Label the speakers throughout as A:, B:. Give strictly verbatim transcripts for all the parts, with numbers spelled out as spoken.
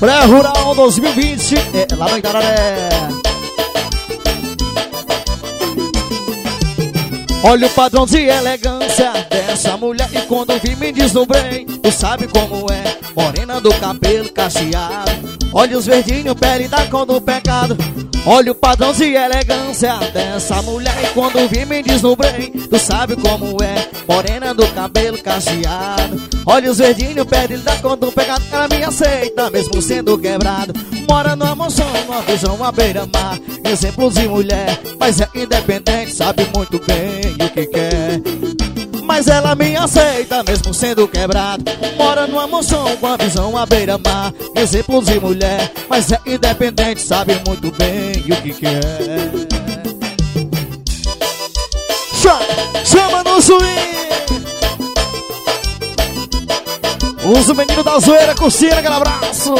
A: Pré-Rural dois mil e vinte, é, lá no Itararé. Olha o padrão de elegância dessa mulher e quando vi me deslumbrei. Tu sabe como é, morena do cabelo cacheado, olhos verdinhos, pele da cor do pecado. Olha o padrão de elegância dessa mulher e quando vi me deslumbrei. Tu sabe como é, morena do cabelo cacheado, olhos verdinhos, pele da cor do pecado. Ela me aceita mesmo sendo quebrado, mora numa mansão, numa visão à beira-mar. Exemplo de mulher, mas é independente, sabe muito bem o que quer. Mas ela me aceita mesmo sendo quebrado, mora numa mansão com a visão à beira-mar. Exemplo de mulher, mas é independente, sabe muito bem o que quer. Chama, chama no swing. Usa o menino da zoeira, curtindo aquele abraço.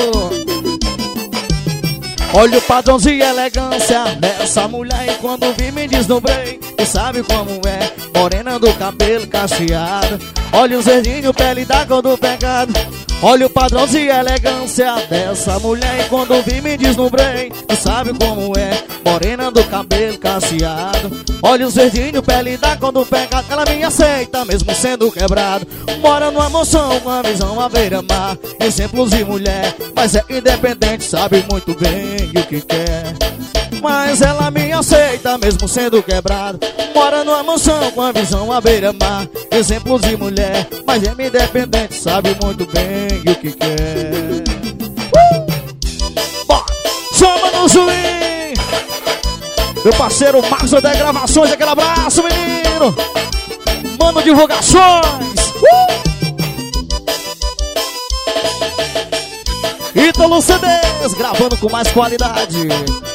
A: Olha o padrão de elegância dessa mulher e quando vi me deslumbrei. Tu sabe como é, morena do cabelo cacheado, olhos verdinhos, pele da cor do pecado. Olha o padrão de elegância dessa mulher e quando vi me deslumbrei. Tu sabe como é, morena do cabelo cacheado, olhos verdinhos, pele da cor do pecado. Ela me aceita mesmo sendo quebrado, mora numa mansão com a visão à beira-mar. Exemplos de mulher, mas é independente, sabe muito bem o que quer. Mas ela me aceita mesmo sendo quebrado, mora numa mansão com a visão à beira-mar. Exemplo de mulher, mas é independente, sabe muito bem o que quer. uh! Bora, chama no swing. Meu parceiro Marcos da Gravações, aquele abraço, menino. Mano, divulgações. uh! Ítalo C Ds, gravando com mais qualidade.